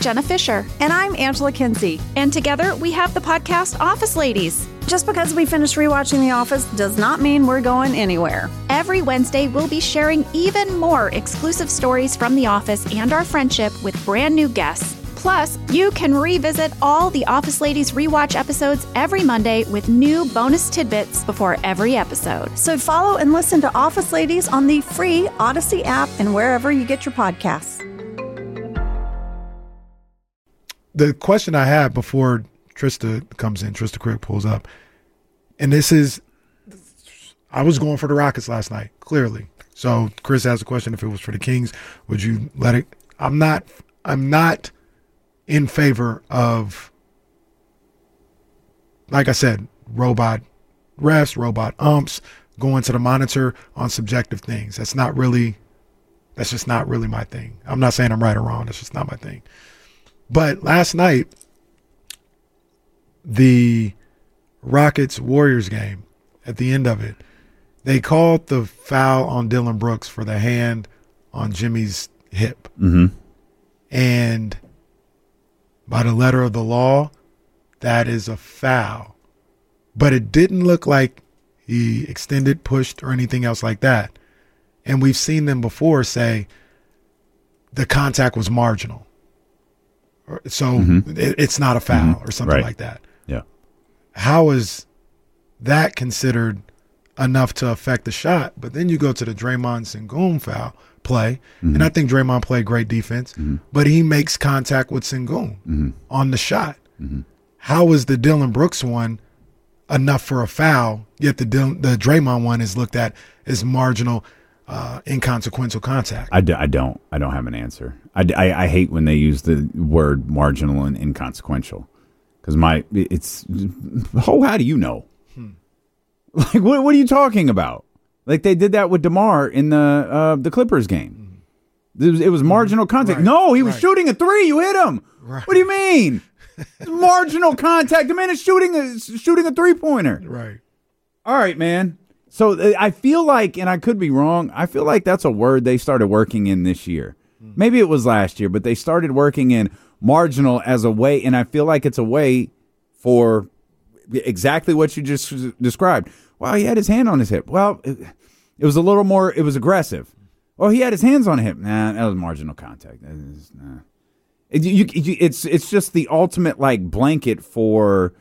Jenna Fisher. And I'm Angela Kinsey. And together we have the podcast Office Ladies. Just because we finished rewatching The Office does not mean we're going anywhere. Every Wednesday, we'll be sharing even more exclusive stories from The Office and our friendship with brand new guests. Plus, you can revisit all the Office Ladies rewatch episodes every Monday with new bonus tidbits before every episode. So follow and listen to Office Ladies on the free Odyssey app and wherever you get your podcasts. The question I had before Trista comes in, Trista Crick pulls up, and this is, I was going for the Rockets last night, clearly. So Chris asked a question, if it was for the Kings, would you let it? I'm not in favor of, like I said, robot refs, robot umps, going to the monitor on subjective things. That's just not really my thing. I'm not saying I'm right or wrong. That's just not my thing. But last night, the Rockets-Warriors game, at the end of it, they called the foul on Dillon Brooks for the hand on Jimmy's hip. Mm-hmm. And by the letter of the law, that is a foul. But it didn't look like he extended, pushed, or anything else like that. And we've seen them before say the contact was marginal. So it's not a foul or something like that. Yeah. How is that considered enough to affect the shot? But then you go to the Draymond Sengun foul play, and I think Draymond played great defense, but he makes contact with Sengun on the shot. How is the Dillon Brooks one enough for a foul, yet the Draymond one is looked at as marginal, inconsequential contact? I don't have an answer. I hate when they use the word marginal and inconsequential, because how do you know? Like, what are you talking about? Like, they did that with DeMar in the Clippers game. It was marginal contact. Right. No, he was shooting a three. You hit him. Right. What do you mean? Marginal contact. The man is shooting a three-pointer. Right. All right, man. So I feel like, and I could be wrong, I feel like that's a word they started working in this year. Maybe it was last year, but they started working in marginal as a way, and I feel like it's a way for exactly what you just described. Well, he had his hand on his hip. Well, it was a little more, it was aggressive. Oh, he had his hands on him. Nah, that was marginal contact. It's just the ultimate, like, blanket for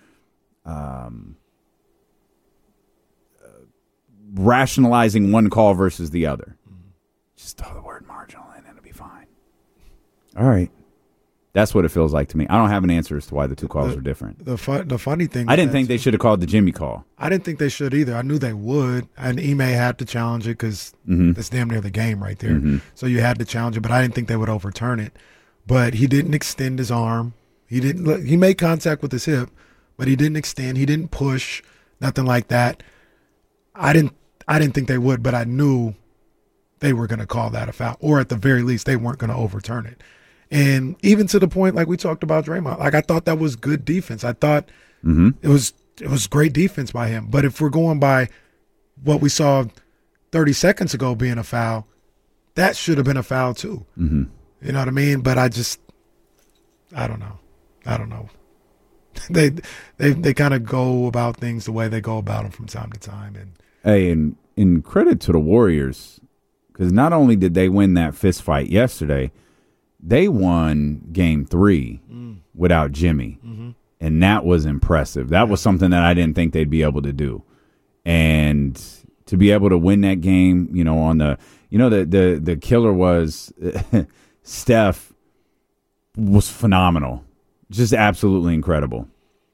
rationalizing one call versus the other. Just throw the word marginal in and it'll be fine. All right. That's what it feels like to me. I don't have an answer as to why the two calls are different. The funny thing, I didn't think they should have called the Jimmy call. I didn't think they should either. I knew they would, and Ime had to challenge it because that's damn near the game right there. So you had to challenge it, but I didn't think they would overturn it. But he didn't extend his arm. He made contact with his hip, but he didn't extend. He didn't push, nothing like that. I didn't think they would, but I knew they were going to call that a foul, or at the very least, they weren't going to overturn it. And even to the point, like we talked about Draymond, like I thought that was good defense. I thought it was great defense by him. But if we're going by what we saw 30 seconds ago being a foul, that should have been a foul too. You know what I mean? But I don't know. They kind of go about things the way they go about them from time to time. And hey, and in credit to the Warriors, because not only did they win that fist fight yesterday, they won Game 3 without Jimmy, and that was impressive. That was something that I didn't think they'd be able to do, and to be able to win that game, on the killer was Steph was phenomenal, just absolutely incredible,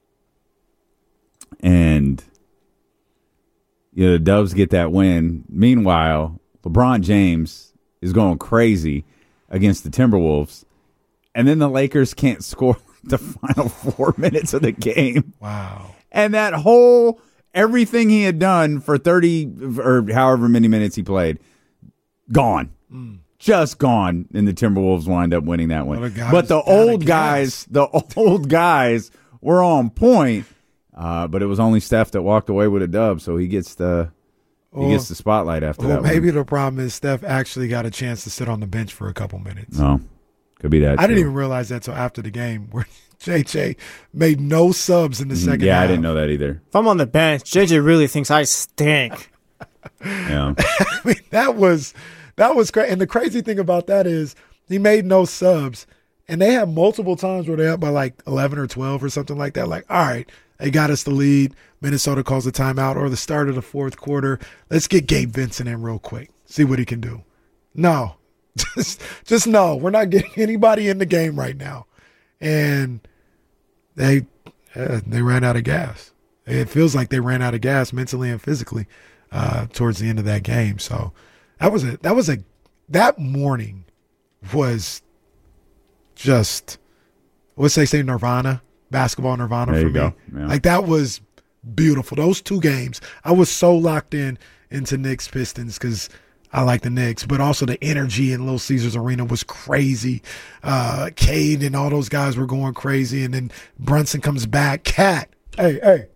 and the Dubs get that win. Meanwhile, LeBron James is going crazy against the Timberwolves, and then the Lakers can't score the final 4 minutes of the game. wow. And that everything he had done for 30 or however many minutes he played, gone. Just gone, and the Timberwolves wind up winning that one. But the old guys were on point, but it was only Steph that walked away with a dub, so he gets the spotlight after that. Maybe the problem is Steph actually got a chance to sit on the bench for a couple minutes. No. Could be that. I didn't even realize that till after the game where JJ made no subs in the second half. Yeah, I didn't know that either. If I'm on the bench, JJ really thinks I stink. Yeah. I mean, that was crazy. And the crazy thing about that is he made no subs, and they had multiple times where they're up by like 11 or 12 or something like that. Like, all right, they got us the lead. Minnesota calls a timeout or the start of the fourth quarter. Let's get Gabe Vincent in real quick. See what he can do. No. Just no. We're not getting anybody in the game right now. And they ran out of gas. It feels like they ran out of gas mentally and physically towards the end of that game. So that morning was just, what's they say, Nirvana, basketball Nirvana there for you me. Go. Yeah. Like that was beautiful. Those two games, I was so locked into Knicks Pistons because I like the Knicks, but also the energy in Little Caesars Arena was crazy. Cade and all those guys were going crazy, and then Brunson comes back. Cat, hey.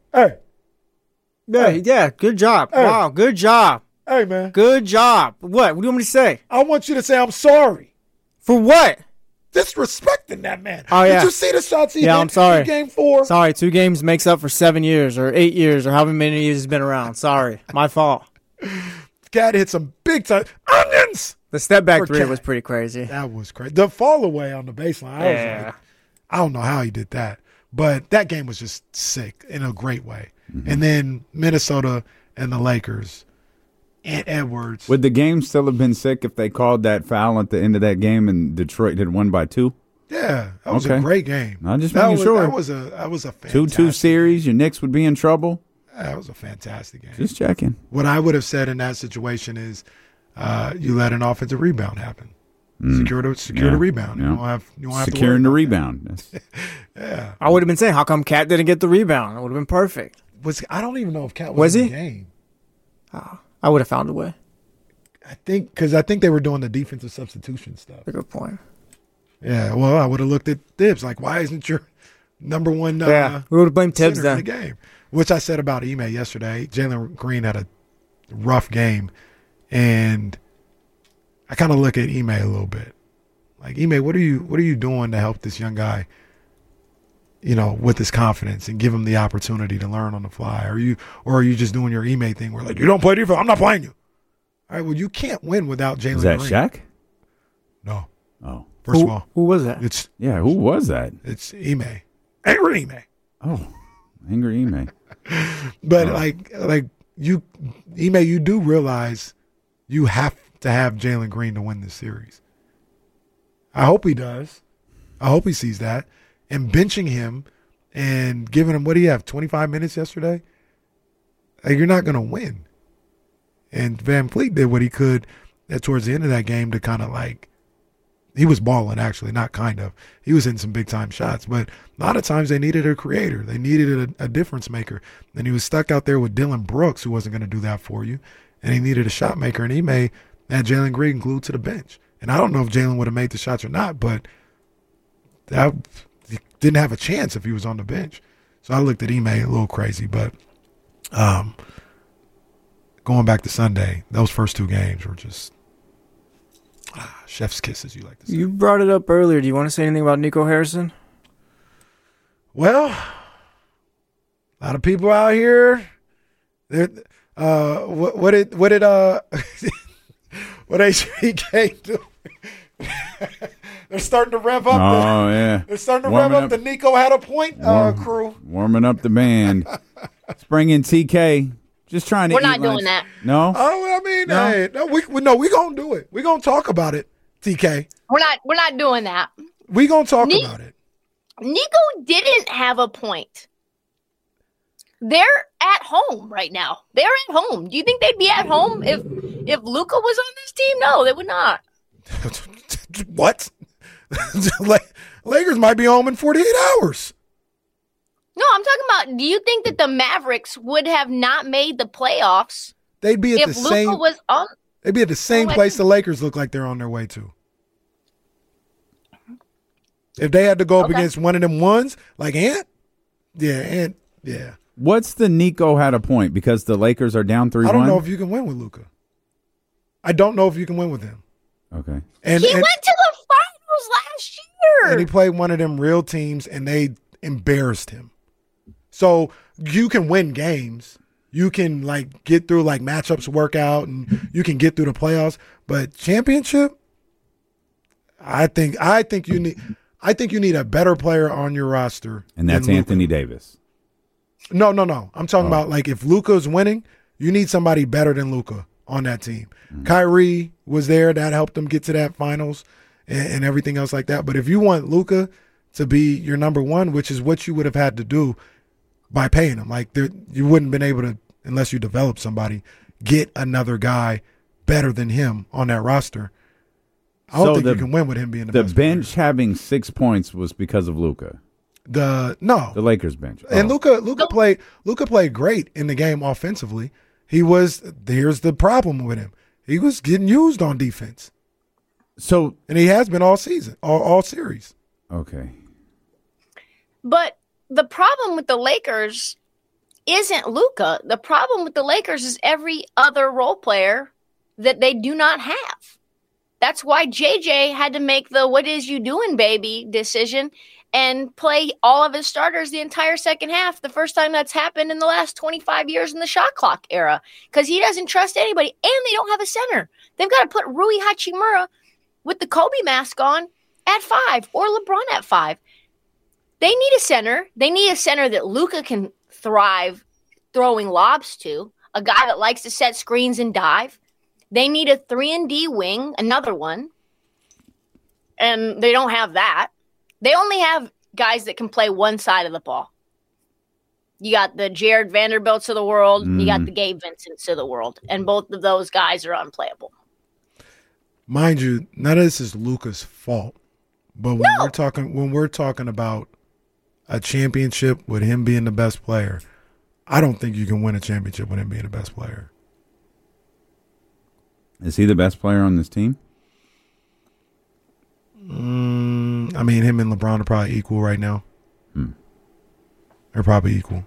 Yeah, good job. Hey. Wow, good job. Hey, man. Good job. What do you want me to say? I want you to say I'm sorry. For what? Disrespecting that man. Oh, yeah. Did you see the shots he hit I'm sorry. in Game 4? Sorry, 2 games makes up for 7 years or 8 years or however many years he's been around. Sorry, my fault. Cat hit some big time onions. The step back For 3 Cat. was pretty crazy. That was crazy. The fall away on the baseline. I was like, I don't know how he did that. But that game was just sick in a great way. Mm-hmm. And then Minnesota and the Lakers and Edwards. Would the game still have been sick if they called that foul at the end of that game and Detroit had won by 2? Yeah, that was a great game. I'm just making sure. That was a fantastic 2-2 series. Your Knicks would be in trouble. That was a fantastic game. Just checking. What I would have said in that situation is you let an offensive rebound happen. Secure the rebound. Yeah. You don't have Securing to the rebound. yeah. I would have been saying, how come Cat didn't get the rebound? It would have been perfect. I don't even know if Cat was in he? the game. I would have found a way. I think they were doing the defensive substitution stuff. Good point. Yeah, well, I would have looked at Tibbs like, why isn't your number one we would have blamed Tibbs center then. in the game? Which I said about Ime yesterday. Jalen Green had a rough game, and I kind of look at Ime a little bit. Like, Ime, what are you doing to help this young guy, with his confidence and give him the opportunity to learn on the fly? Are you just doing your Ime thing where, like, you don't play defense, I'm not playing you? All right, well, you can't win without Jalen Green. Is that Shaq? No. Oh. First of all. Who was that? Who was that? It's Ime. Angry Ime. Oh, angry Ime. But Ime, you do realize you have to have Jalen Green to win this series. I hope he does. I hope he sees that. And benching him and giving him, what do you have, 25 minutes yesterday? Like, you're not going to win. And Van Fleet did what he could towards the end of that game to kind of he was balling, actually, not kind of. He was hitting some big-time shots. But a lot of times they needed a creator. They needed a difference maker. And he was stuck out there with Dylan Brooks, who wasn't going to do that for you. And he needed a shot maker. And Ime had Jalen Green glued to the bench. And I don't know if Jalen would have made the shots or not, but he didn't have a chance if he was on the bench. So I looked at Ime a little crazy. But going back to Sunday, those first 2 games were just chef's kiss, as you like to say. You brought it up earlier. Do you want to say anything about Nico Harrison? Well, a lot of people out here. What did HBK do? They're starting to rev up. They're starting to rev up the Nico had a point crew. Warming up the band. Let's bring in TK. Just trying to. We're not doing that. No. Oh, I mean, no. We gonna do it. We gonna talk about it. TK. We're not doing that. We gonna talk about it. Nico didn't have a point. They're at home right now. They're at home. Do you think they'd be at home if Luka was on this team? No, they would not. What? Lakers might be home in 48 hours. No, I'm talking about, do you think that the Mavericks would have not made the playoffs They'd be at if Luka was on? They'd be at the same place the Lakers look like they're on their way to. If they had to go up against one of them ones, like Ant. Yeah. What's the Nico had a point? Because the Lakers are down 3-1? I don't know if you can win with Luka. I don't know if you can win with him. Okay. And he went to the finals last year. And he played one of them real teams, and they embarrassed him. So you can win games. You can like get through like matchups work out, and you can get through the playoffs. But championship, I think you need a better player on your roster. And that's Anthony Davis. No. I'm talking about like if Luka's winning, you need somebody better than Luka on that team. Mm-hmm. Kyrie was there. That helped them get to that finals and everything else like that. But if you want Luka to be your number one, which is what you would have had to do by paying him, like you wouldn't have been able to, unless you develop somebody, get another guy better than him on that roster. I don't think you can win with him being the best bench player. Having 6 points was because of Luka. The Lakers bench. And Luka played great in the game offensively. Here's the problem with him. He was getting used on defense. And he has been all season, all series. Okay. But the problem with the Lakers isn't Luka. The problem with the Lakers is every other role player that they do not have. That's why JJ had to make the "what is you doing, baby" decision and play all of his starters the entire second half, the first time that's happened in the last 25 years in the shot clock era, because he doesn't trust anybody, and they don't have a center. They've got to put Rui Hachimura with the Kobe mask on at 5 or LeBron at 5. They need a center. They need a center that Luka can thrive throwing lobs to, a guy that likes to set screens and dive. They need a 3-and-D wing, another one, and they don't have that. They only have guys that can play one side of the ball. You got the Jared Vanderbilts of the world, you got the Gabe Vincents of the world, and both of those guys are unplayable. Mind you, none of this is Luka's fault, but when we're talking about a championship with him being the best player, I don't think you can win a championship with him being the best player. Is he the best player on this team? I mean, him and LeBron are probably equal right now. They're probably equal.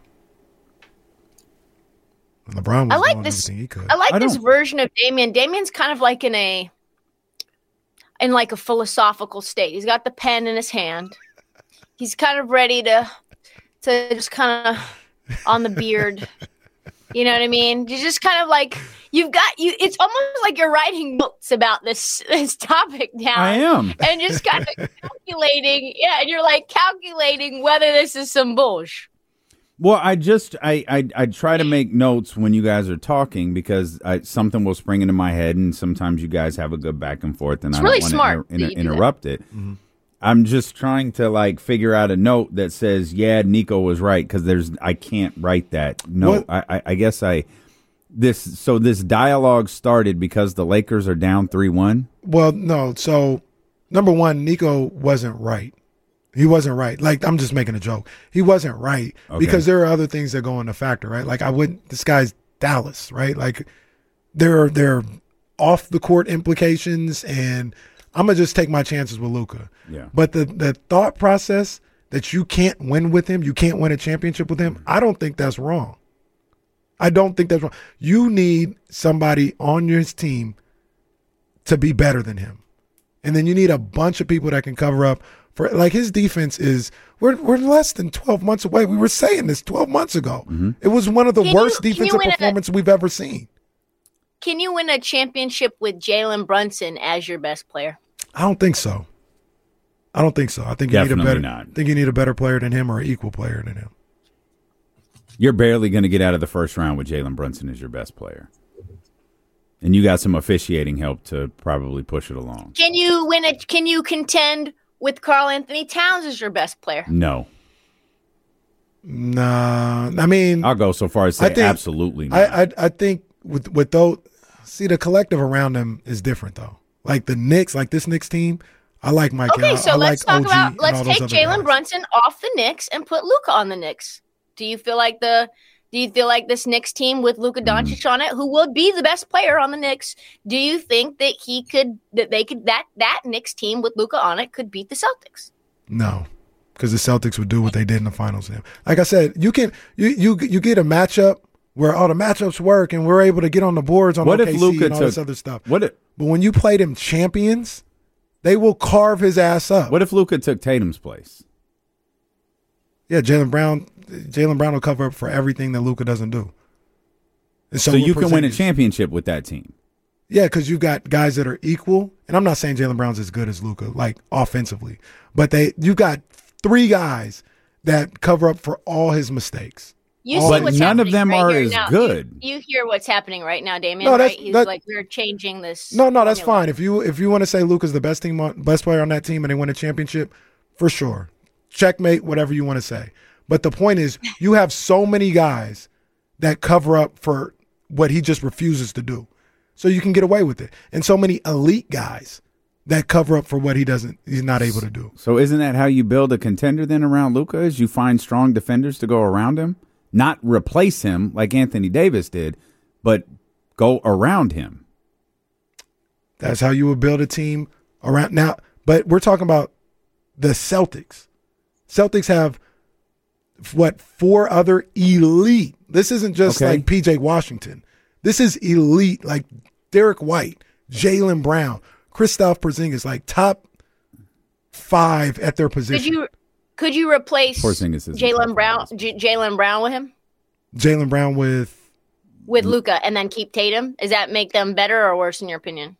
LeBron was doing everything he could. I like this version of Damian. Damian's kind of like in a philosophical state. He's got the pen in his hand. He's kind of ready to just kind of on the beard. You know what I mean? You're just kind of like it's almost like you're writing notes about this topic down. I am. And just kind of calculating. Yeah, and you're like calculating whether this is some bullshit. Well, I try to make notes when you guys are talking because something will spring into my head, and sometimes you guys have a good back and forth, and I don't want to interrupt it. Mm-hmm. I'm just trying to figure out a note that says, "Yeah, Nico was right," because I can't write that note. I guess this dialogue started because the Lakers are down 3-1. Well, no. So number one, Nico wasn't right. He wasn't right. I'm just making a joke. He wasn't right because there are other things that go into factor, right? This guy's Dallas, right? There are off the court implications, and I'm gonna just take my chances with Luka. Yeah. But the thought process that you can't win with him, you can't win a championship with him, I don't think that's wrong. I don't think that's wrong. You need somebody on your team to be better than him. And then you need a bunch of people that can cover up for his defense is we're less than 12 months away. We were saying this 12 months ago. Mm-hmm. It was one of the worst defensive performances we've ever seen. Can you win a championship with Jalen Brunson as your best player? I don't think so. I think you need a better player than him or an equal player than him. You're barely going to get out of the first round with Jalen Brunson as your best player. And you got some officiating help to probably push it along. Can you contend with Karl Anthony Towns as your best player? No. Nah. I mean, I'll go so far as say absolutely not. I think with those, see, the collective around them is different though. The Knicks, this Knicks team, I like Mike. Okay, so let's talk about let's take Jalen Brunson off the Knicks and put Luka on the Knicks. Do you feel like this Knicks team with Luka Doncic on it, who will be the best player on the Knicks, do you think that that Knicks team with Luka on it could beat the Celtics? No, because the Celtics would do what they did in the finals. Like I said, you get a matchup where all the matchups work and we're able to get on the boards on OKC and all this other stuff. But when you play them champions, They will carve his ass up. What if Luka took Tatum's place? Yeah, Jaylen Brown will cover up for everything that Luka doesn't do. And so you can win a championship with that team. Yeah, because you've got guys that are equal. And I'm not saying Jaylen Brown's as good as Luka, like offensively. But you've got 3 guys that cover up for all his mistakes. But none of them are as good. You hear what's happening right now, Damian, no, right? He's like, we're changing this. No, that's fine. If you want to say Luka's the best player on that team and they win a championship, for sure. Checkmate, whatever you want to say. But the point is, you have so many guys that cover up for what he just refuses to do. So you can get away with it. And so many elite guys that cover up for what he's not able to do. So isn't that how you build a contender then around Luka? Is you find strong defenders to go around him? Not replace him like Anthony Davis did, but go around him. That's how you would build a team around. Now, but we're talking about the Celtics. Celtics have, 4 other elite. This isn't just like P.J. Washington. This is elite, like Derek White, Jaylen Brown, Kristaps Porzingis, like top 5 at their position. Could you replace Jaylen Brown with him? Jaylen Brown with Luka and then keep Tatum? Does that make them better or worse in your opinion?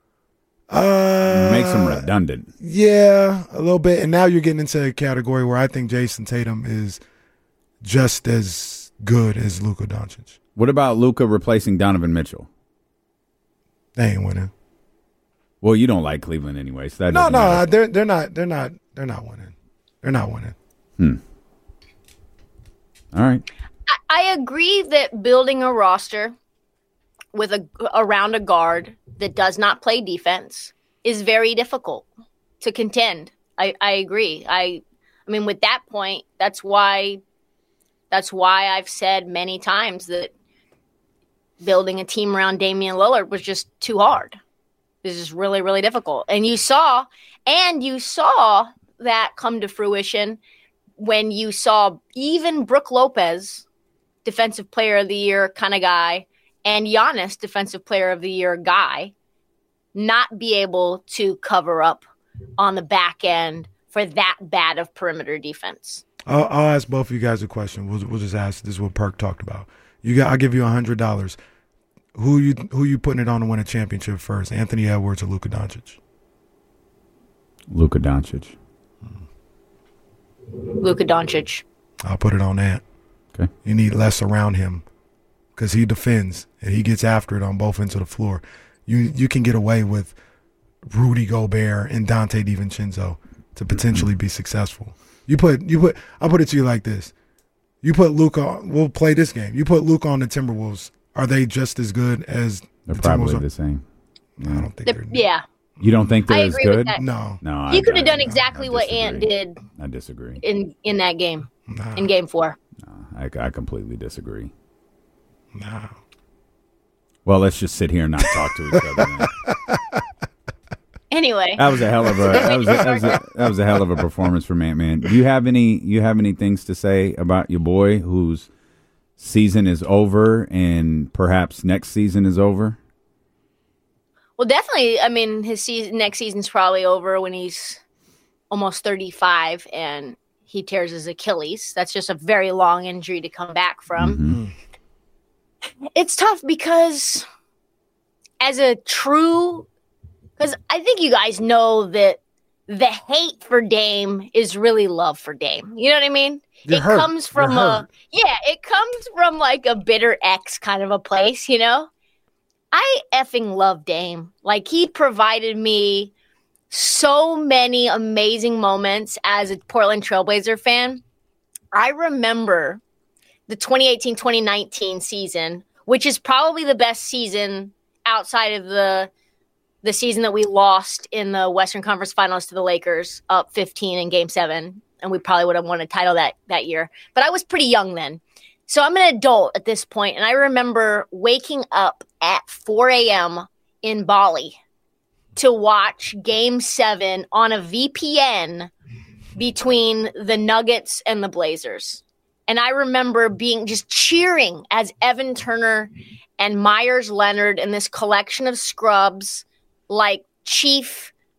Makes them redundant. Yeah, a little bit. And now you're getting into a category where I think Jason Tatum is just as good as Luka Doncic. What about Luka replacing Donovan Mitchell? They ain't winning. Well, you don't like Cleveland anyway, so that no, matter. they're not winning. They're not winning. All right. I agree that building a roster with around a guard that does not play defense is very difficult to contend. I agree. I mean, with that point, that's why I've said many times that building a team around Damian Lillard was just too hard. This is really, really difficult. And you saw that come to fruition when you saw even Brook Lopez, Defensive Player of the Year kind of guy, and Giannis, Defensive Player of the Year guy, not be able to cover up on the back end for that bad of perimeter defense. I'll ask both of you guys a question. We'll just ask. This is what Perk talked about. I'll give you $100. Who you putting it on to win a championship first? Anthony Edwards or Luka Doncic? Luka Doncic. Luka Doncic. I'll put it on Ant. Okay. You need less around him because he defends and he gets after it on both ends of the floor. You can get away with Rudy Gobert and Dante DiVincenzo to potentially be successful. I'll put it to you like this. You put Luka, we'll play this game. You put Luka on the Timberwolves. Are they just as good as they're the probably Timberwolves? The same. No, I don't think they're. Yeah. You don't think they're as good? No. He could have done exactly what Ant did. I disagree. In that game. In game 4. No, I completely disagree. No. Well, let's just sit here and not talk to each other. Then. Anyway, that was a hell of a performance from Ant-Man. Do you have any things to say about your boy whose season is over and perhaps next season is over? Well, definitely. I mean, next season's probably over when he's almost 35 and he tears his Achilles. That's just a very long injury to come back from. Mm-hmm. It's tough because because I think you guys know that the hate for Dame is really love for Dame. You know what I mean? It comes from like a bitter ex kind of a place, you know? I effing love Dame. Like, he provided me so many amazing moments as a Portland Trailblazer fan. I remember the 2018-2019 season, which is probably the best season outside of the season that we lost in the Western Conference Finals to the Lakers, up 15 in Game 7, and we probably would have won a title that year. But I was pretty young then. So I'm an adult at this point, and I remember waking up at 4 a.m. in Bali to watch Game 7 on a VPN between the Nuggets and the Blazers. And I remember just cheering as Evan Turner and Myers Leonard and this collection of scrubs like Chief.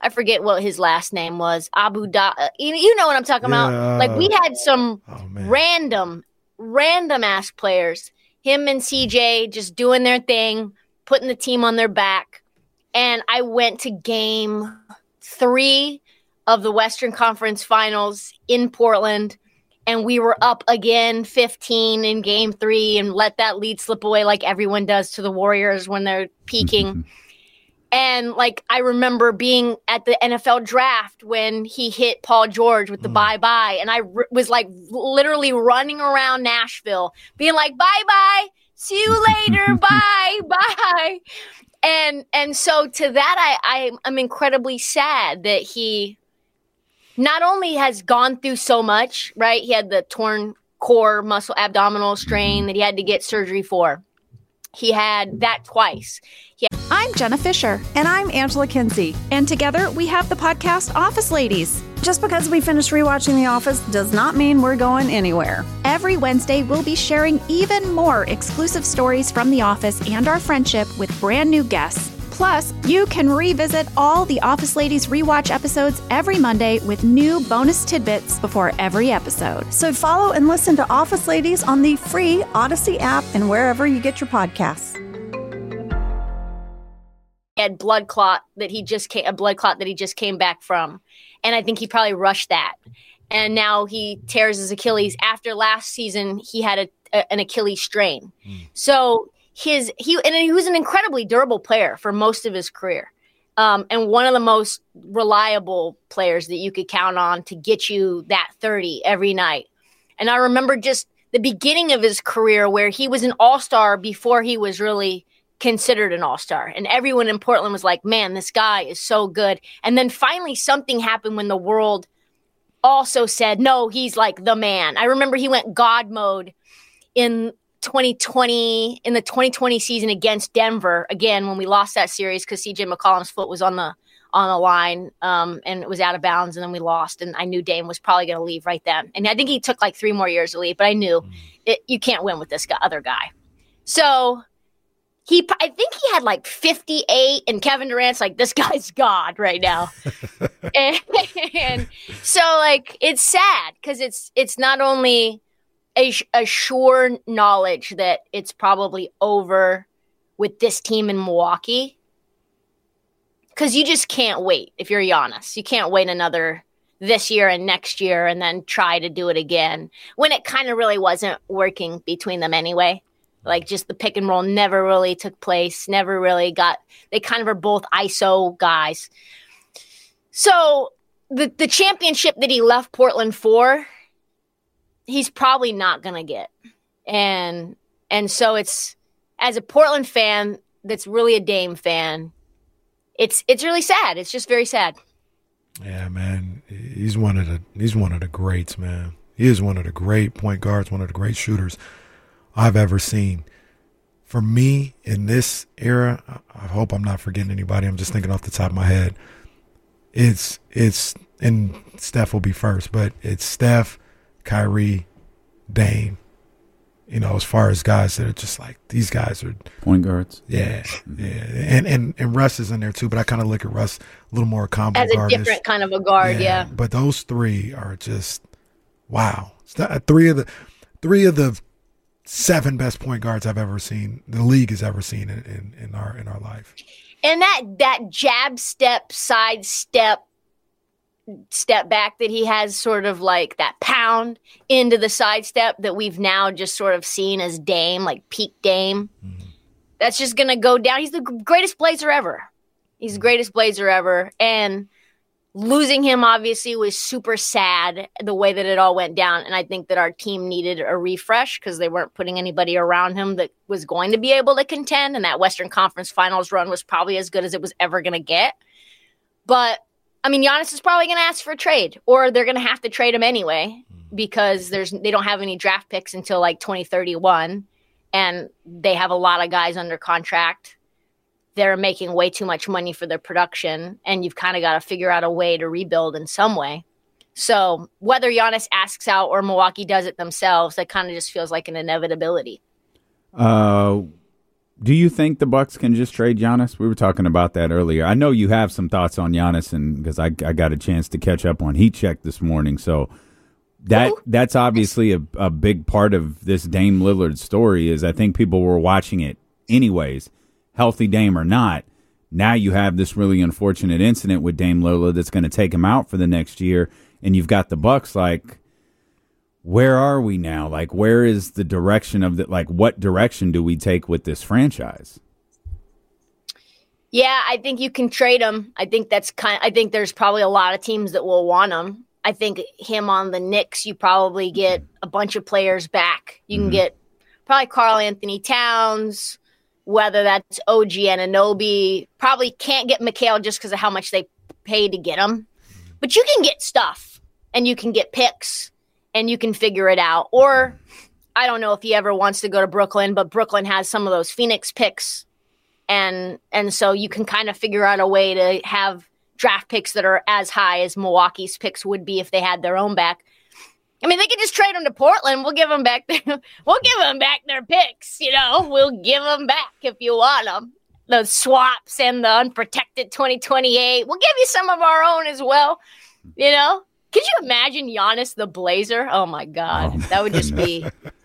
I forget what his last name was. Abu Da. You know what I'm talking about? Like, we had some random ass players. Him and CJ just doing their thing, putting the team on their back. And I went to game 3 of the Western Conference Finals in Portland, and we were up again 15 in game 3 and let that lead slip away like everyone does to the Warriors when they're peaking. And, like, I remember being at the NFL draft when he hit Paul George with the bye-bye, and I was, like, literally running around Nashville being like, bye-bye, see you later, bye. And so to that, I'm incredibly sad that he not only has gone through so much, right? He had the torn core muscle abdominal strain that he had to get surgery for. He had that twice. I'm Jenna Fisher. And I'm Angela Kinsey. And together we have the podcast Office Ladies. Just because we finished rewatching The Office does not mean we're going anywhere. Every Wednesday, we'll be sharing even more exclusive stories from The Office and our friendship with brand new guests. Plus, you can revisit all the Office Ladies rewatch episodes every Monday with new bonus tidbits before every episode. So follow and listen to Office Ladies on the free Odyssey app and wherever you get your podcasts. He had a blood clot that he just came back from, and I think he probably rushed that. And now he tears his Achilles. After last season, he had an Achilles strain. So he was an incredibly durable player for most of his career, and one of the most reliable players that you could count on to get you that 30 every night. And I remember just the beginning of his career where he was an all-star before he was really considered an all-star. And everyone in Portland was like, man, this guy is so good. And then finally something happened when the world also said, no, he's like the man. I remember he went God mode in the 2020 season against Denver, again, when we lost that series because CJ McCollum's foot was on the line, and it was out of bounds, and then we lost, and I knew Dame was probably going to leave right then. And I think he took like 3 more years to leave, but I knew you can't win with this other guy. So I think he had like 58, and Kevin Durant's like, this guy's God right now. and so, like, it's sad because it's not only a sure knowledge that it's probably over with this team in Milwaukee, because you just can't wait. If you're Giannis, you can't wait another this year and next year and then try to do it again when it kind of really wasn't working between them anyway. Like, just the pick and roll never really took place, never really they kind of are both ISO guys. So the championship that he left Portland for, he's probably not going to get. And so it's, as a Portland fan that's really a Dame fan, it's really sad. It's just very sad. Yeah, man. He's one of the greats, man. He is one of the great point guards, one of the great shooters I've ever seen. For me, in this era, I hope I'm not forgetting anybody. I'm just thinking off the top of my head. It's and Steph will be first, but it's Steph, Kyrie, Dame. You know, as far as guys that are just like, these guys are point guards. Yeah, yeah. And Russ is in there too, but I kind of look at Russ a little more combo as a different kind of a guard. Yeah. But those 3 are just wow. Three of the 7 best point guards I've ever seen, the league has ever seen in our life. And that jab step, side step back that he has, sort of like that pound into the sidestep that we've now just sort of seen as Dame, like peak Dame. That's just going to go down. He's the greatest Blazer ever. He's the greatest Blazer ever. And losing him obviously was super sad, the way that it all went down. And I think that our team needed a refresh because they weren't putting anybody around him that was going to be able to contend. And that Western Conference Finals run was probably as good as it was ever going to get. But I mean, Giannis is probably going to ask for a trade, or they're going to have to trade him anyway because they don't have any draft picks until like 2031, and they have a lot of guys under contract. They're making way too much money for their production, and you've kind of got to figure out a way to rebuild in some way. So whether Giannis asks out or Milwaukee does it themselves, that kind of just feels like an inevitability. Do you think the Bucks can just trade Giannis? We were talking about that earlier. I know you have some thoughts on Giannis, and because I got a chance to catch up on Heat Check this morning, so that's obviously a big part of this Dame Lillard story. Is I think people were watching it anyways, healthy Dame or not. Now you have this really unfortunate incident with Dame Lillard that's going to take him out for the next year, and you've got the Bucks like, where are we now? Like, where is the direction of the, like, what direction do we take with this franchise? Yeah, I think you can trade him. I think I think there's probably a lot of teams that will want him. I think him on the Knicks, you probably get a bunch of players back. You can get probably Karl Anthony Towns, whether that's OG Anunoby. Probably can't get Mikal just because of how much they paid to get him. But you can get stuff, and you can get picks, and you can figure it out. Or I don't know if he ever wants to go to Brooklyn, but Brooklyn has some of those Phoenix picks. And so you can kind of figure out a way to have draft picks that are as high as Milwaukee's picks would be if they had their own back. I mean, they could just trade them to Portland. We'll give them back their picks, you know. We'll give them back if you want them. The swaps and the unprotected 2028. We'll give you some of our own as well, you know. Could you imagine Giannis the Blazer? Oh my God, that would just be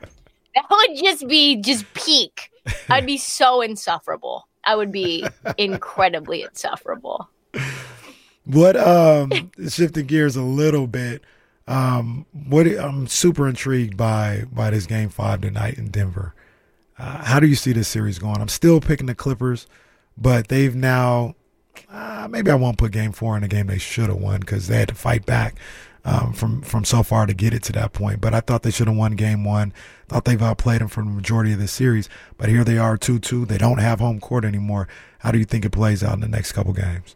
peak. I'd be so insufferable. I would be incredibly insufferable. What shifting gears a little bit. I'm super intrigued by this Game 5 tonight in Denver. How do you see this series going? I'm still picking the Clippers, but they've now. Maybe I won't put Game 4 in a game they should have won because they had to fight back from so far to get it to that point. But I thought they should have won Game 1. Thought they've outplayed them for the majority of the series. But here they are 2-2. They don't have home court anymore. How do you think it plays out in the next couple games?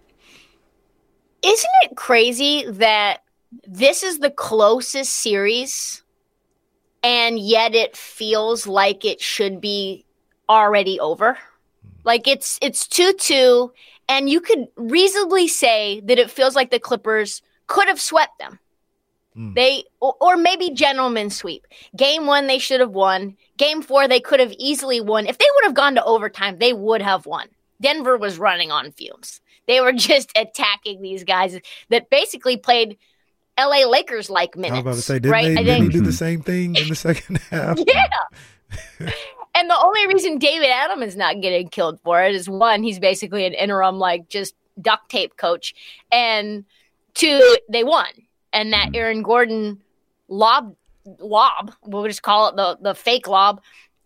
Isn't it crazy that this is the closest series and yet it feels like it should be already over? Like it's 2-2. And you could reasonably say that it feels like the Clippers could have swept them. Or maybe gentleman sweep. Game 1, they should have won. Game 4, they could have easily won. If they would have gone to overtime, they would have won. Denver was running on fumes. They were just attacking these guys that basically played LA Lakers-like minutes. I was about to say, didn't they do the same thing in the second half? Yeah. And the only reason David Adams is not getting killed for it is, one, he's basically an interim, like, just duct tape coach. And 2, they won. And that Aaron Gordon lob, we'll just call it the fake lob,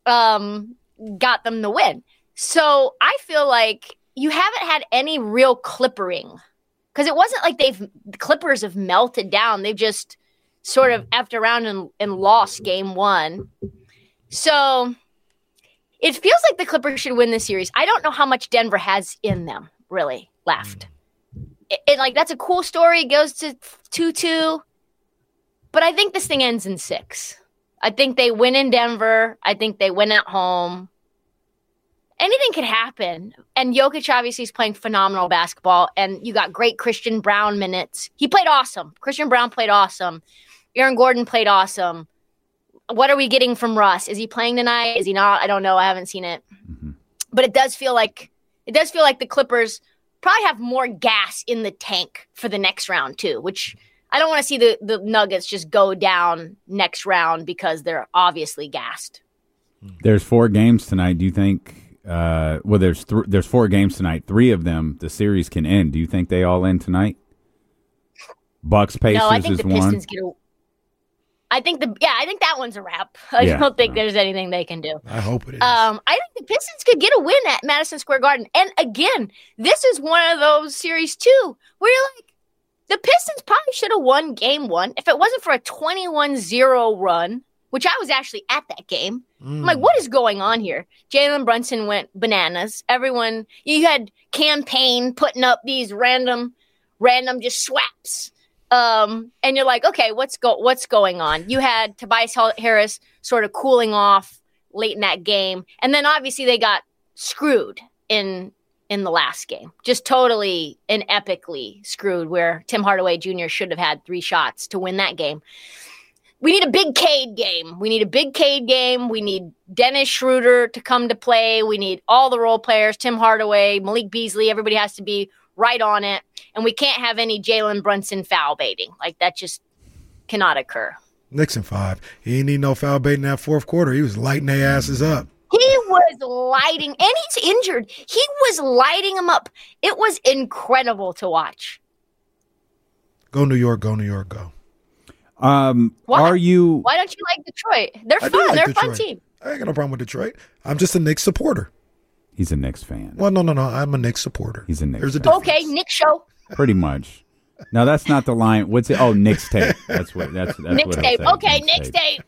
got them the win. So I feel like you haven't had any real clippering. Because it wasn't like the Clippers have melted down. They've just sort of effed around and lost Game 1. So it feels like the Clippers should win this series. I don't know how much Denver has in them, really, left. Like, that's a cool story. It goes to 2-2. But I think this thing ends in 6. I think they win in Denver. I think they win at home. Anything could happen. And Jokic obviously is playing phenomenal basketball. And you got great Christian Brown minutes. He played awesome. Christian Brown played awesome. Aaron Gordon played awesome. What are we getting from Russ? Is he playing tonight? Is he not? I don't know. I haven't seen it. But it does feel like the Clippers probably have more gas in the tank for the next round too, which I don't want to see the Nuggets just go down next round because they're obviously gassed. There's 4 games tonight. Do you think there's 4 games tonight. 3 of them the series can end. Do you think they all end tonight? Bucks Pacers no, I think is the Pistons one. I think that one's a wrap. I don't think there's anything they can do. I hope it is. I think the Pistons could get a win at Madison Square Garden. And again, this is one of those series too, where you're like, the Pistons probably should have won Game 1 if it wasn't for a 21-0 run, which I was actually at that game. I'm like, what is going on here? Jalen Brunson went bananas. Everyone, you had Campaign putting up these random just swaps. And you're like, okay, what's going on? You had Tobias Harris sort of cooling off late in that game. And then obviously they got screwed in the last game. Just totally and epically screwed, where Tim Hardaway Jr. should have had 3 shots to win that game. We need a big Cade game. We need Dennis Schroeder to come to play. We need all the role players, Tim Hardaway, Malik Beasley. Everybody has to be right on it. And we can't have any Jalen Brunson foul baiting. Like, that just cannot occur. Knicks in 5. He didn't need no foul baiting in that fourth quarter. He was lighting their asses up. He was lighting, and he's injured. He was lighting them up. It was incredible to watch. Go New York, go New York, go. Why don't you like Detroit? They're fun. They're a fun team. I ain't got no problem with Detroit. I'm just a Knicks supporter. He's a Knicks fan. Well, no. I'm a Knicks supporter. He's a Knicks There's a fan. difference. Okay, Knicks show. Pretty much. No, that's not the line. What's it? Oh, Knicks tape. That's Knicks what tape. I said. Okay, Knicks tape.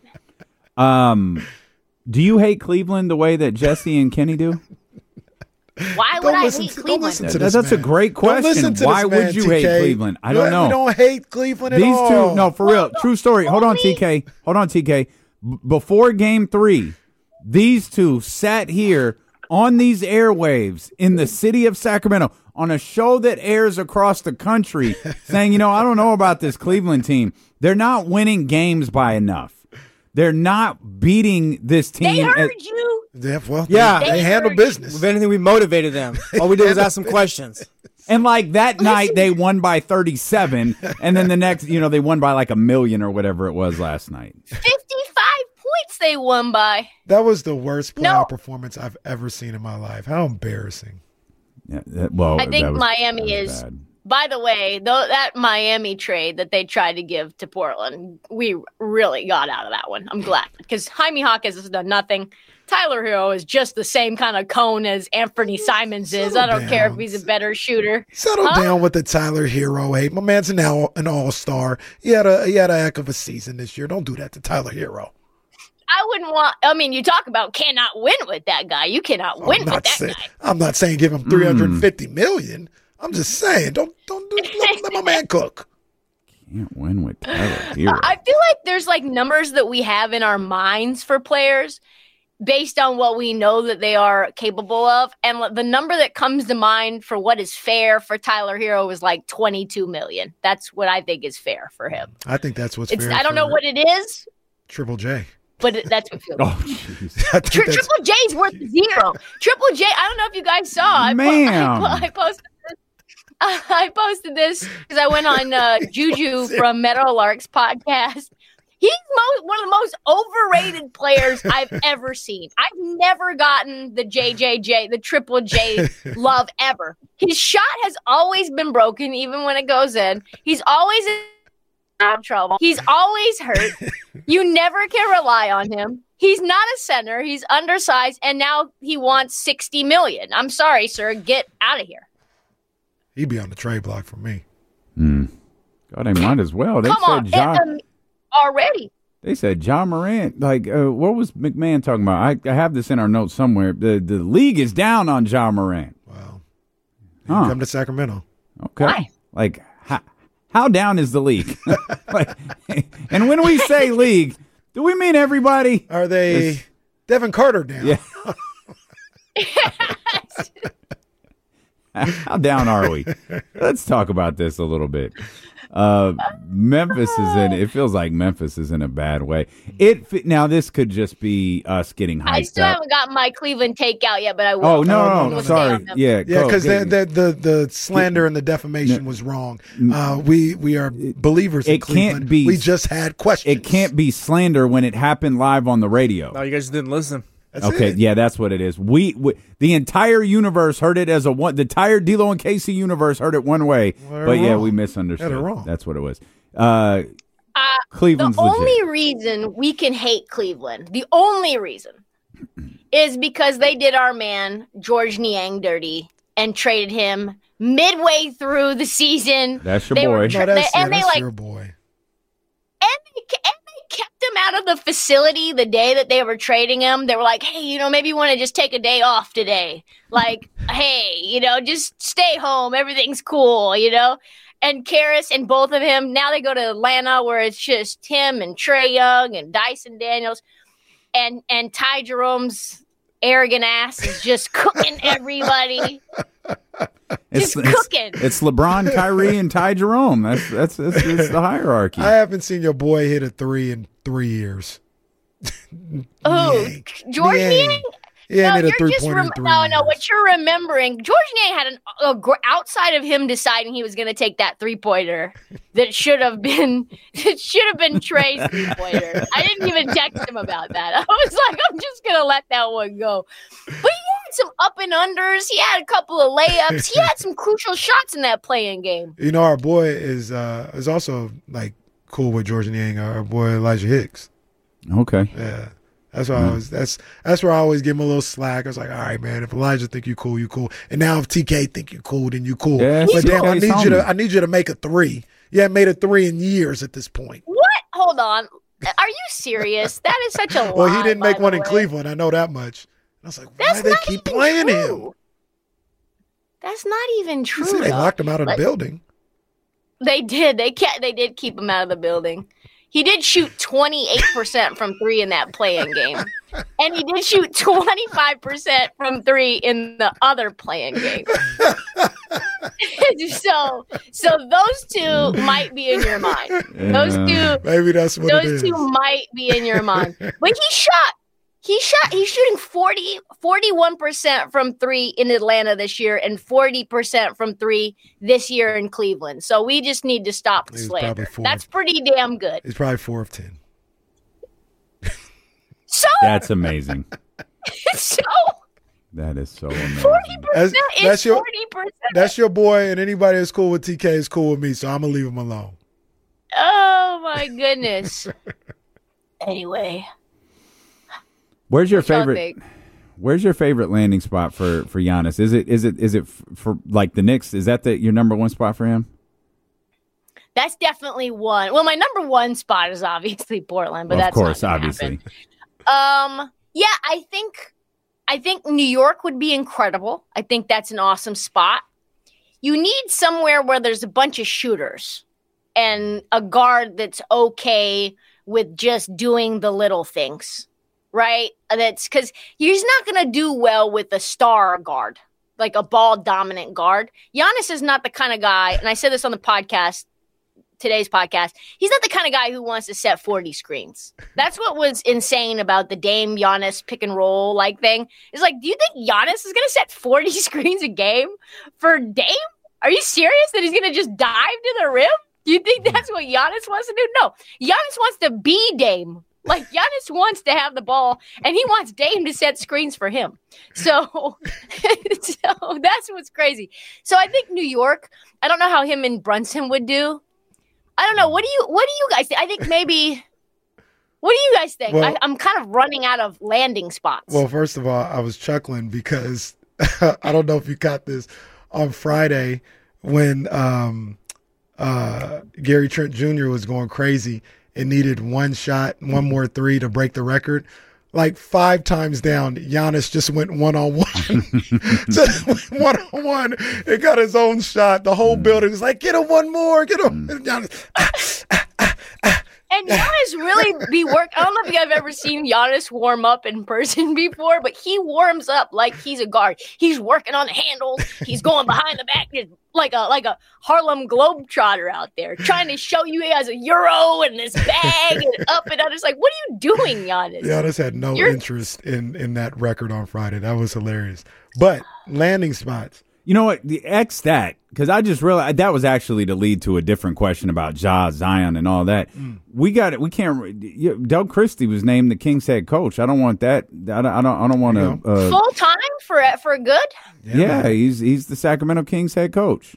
Do you hate Cleveland the way that Jesse and Kenny do? Why would I hate Cleveland? That's a great question. Why would you hate Cleveland? I don't know. We don't hate Cleveland at all. These two, no, for real. True story. Hold on, TK. Before Game 3, these two sat here on these airwaves in the city of Sacramento on a show that airs across the country saying, I don't know about this Cleveland team. They're not winning games by enough. They're not beating this team. They heard you. They handle business. If anything, we motivated them. All we did was ask some questions. And like that night, they won by 37, and then the next, they won by like 1 million or whatever it was last night. 55 points they won by. That was the worst playoff performance I've ever seen in my life. How embarrassing. Yeah, I think Miami is. Bad. By the way, that Miami trade that they tried to give to Portland, we really got out of that one. I'm glad because Jaime Jaquez has done nothing. Tyler Hero is just the same kind of cone as Anthony Simons is. I don't care if he's a better shooter. Settle down with the Tyler Hero hate. My man's now an all-star. He had a heck of a season this year. Don't do that to Tyler Hero. I wouldn't want. I mean, you talk about cannot win with that guy. You cannot win with that guy. I'm not saying give him $350 million. I'm just saying don't let my man cook. Can't win with Tyler Hero. I feel like there's like numbers that we have in our minds for players based on what we know that they are capable of. And the number that comes to mind for what is fair for Tyler Hero is like $22 million. That's what I think is fair for him. I think that's what's fair. I don't know what it is. Triple J. But that's what feels like. Triple J's worth 0. Triple J, I don't know if you guys saw. I posted this because I went on Juju from Meadowlarks podcast. He's one of the most overrated players I've ever seen. I've never gotten the JJJ, the Triple J love ever. His shot has always been broken, even when it goes in. He's always in trouble. He's always hurt. You never can rely on him. He's not a center. He's undersized, and now he wants $60 million. I'm sorry, sir. Get out of here. He'd be on the trade block for me. God, they might as well. Come on, already. They said Ja Morant. Like, what was McMahon talking about? I have this in our notes somewhere. The league is down on Ja Morant. Wow. Come to Sacramento. Okay. Why? Like, how down is the league? And when we say league, do we mean everybody? Are they Devin Carter down? Yeah. How down are we? Let's talk about this a little bit. Memphis is in. It feels like Memphis is in a bad way. Now this could just be us getting hyped up. I still haven't got my Cleveland takeout yet, but I will. Oh no, sorry. Yeah, because the slander and the defamation was wrong. We are believers in Cleveland. Can't be. We just had questions. It can't be slander when it happened live on the radio. No, you guys didn't listen. Yeah, that's what it is. We the entire universe heard it as the entire D'Lo and Casey universe heard it one way, but yeah, we misunderstood. Wrong. That's what it was. Cleveland's the legit. only reason we can hate Cleveland, the only reason, is because they did our man George Niang dirty and traded him midway through the season. That's your boy. That's your boy. And they kept him out of the facility the day that they were trading him. They were like, hey, maybe you want to just take a day off today. Like, hey, just stay home. Everything's cool, And Karras and both of him, now they go to Atlanta where it's just him and Trae Young and Dyson Daniels and Ty Jerome's arrogant ass is just cooking everybody. Just cooking. It's LeBron, Kyrie, and Ty Jerome. That's the hierarchy. I haven't seen your boy hit a 3 in 3 years. Oh, George Niang? Yeah, no, made a you're just 3-pointer in 3 no. years. What you're remembering, George Niang had outside of him deciding he was going to take that 3-pointer, that should have been Trey's 3-pointer. I didn't even text him about that. I was like, I'm just going to let that one go. But he had some up and unders. He had a couple of layups. He had some crucial shots in that playing game. You know, our boy is also like cool with George Niang. Our boy Elijah Hicks. Okay. Yeah. That's why that's where I always give him a little slack. I was like, all right, man, if Elijah think you cool, you cool. And now if TK think you cool, then you cool. Yeah, but damn, I TK's need you to make a 3. You haven't made a 3 in years at this point. What? Hold on. Are you serious? That is such a lie. Well, he didn't make one in Cleveland. I know that much. And I was like, why do they keep playing him? That's not even true. You see, they locked him out of the building. They did. They did keep him out of the building. He did shoot 28% from 3 in that playing game. And he did shoot 25% from 3 in the other playing game. So those two might be in your mind. Those two, maybe that's what it is. Those two might be in your mind. But he's shooting 41% from 3 in Atlanta this year and 40% from 3 this year in Cleveland. So we just need to stop the slander. That's pretty damn good. He's probably 4 of 10. So that's amazing. So that is so amazing. 40% is 40%. That's your boy, and anybody that's cool with TK is cool with me, so I'm gonna leave him alone. Oh my goodness. Anyway. Where's your favorite landing spot for Giannis? Is it for like the Knicks? Is that your number one spot for him? That's definitely one. Well, my number one spot is obviously Portland, but of course, obviously. Yeah, I think New York would be incredible. I think that's an awesome spot. You need somewhere where there's a bunch of shooters and a guard that's okay with just doing the little things. Right? That's because he's not going to do well with a star guard, like a ball-dominant guard. Giannis is not the kind of guy, and I said this on the podcast, today's podcast, he's not the kind of guy who wants to set 40 screens. That's what was insane about the Dame Giannis pick-and-roll like thing. It's like, do you think Giannis is going to set 40 screens a game for Dame? Are you serious that he's going to just dive to the rim? Do you think that's what Giannis wants to do? No. Giannis wants to be Dame. Like, Giannis wants to have the ball, and he wants Dame to set screens for him. So that's what's crazy. So I think New York, I don't know how him and Brunson would do. I don't know. What do you guys think? I think maybe – what do you guys think? Well, I'm kind of running out of landing spots. Well, first of all, I was chuckling because I don't know if you caught this on Friday when Gary Trent Jr. was going crazy and needed one shot, one more 3 to break the record. Like 5 times down, Giannis just went one-on-1. Just went one-on-1 and got his own shot. The whole building was like, get him one more, get him. And Giannis, And Giannis really be work. I don't know if you have ever seen Giannis warm up in person before, but he warms up like he's a guard. He's working on the handles. He's going behind the back, just like a Harlem Globetrotter out there, trying to show you he has a Euro in this bag and up and down. It's like, what are you doing, Giannis? Giannis had no interest in that record on Friday. That was hilarious. But landing spots. You know what? The X that, because I just realized that was actually to lead to a different question about Ja, Zion, and all that. We got it. We can't. Del Christie was named the Kings head coach. I don't want that. I don't want to. Full time for good. Yeah, he's the Sacramento Kings head coach.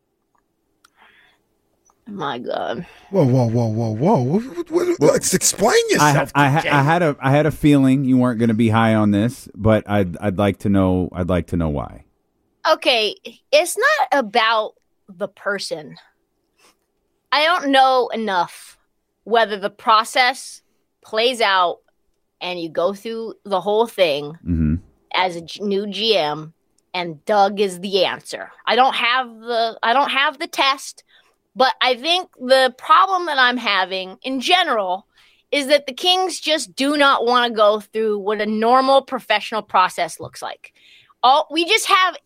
My God. Whoa. Let's explain yourself. I had a feeling you weren't going to be high on this, but I'd like to know why. Okay, it's not about the person. I don't know enough whether the process plays out and you go through the whole thing as a new GM and Doug is the answer. I don't have the test, but I think the problem that I'm having in general is that the Kings just do not want to go through what a normal professional process looks like. All we do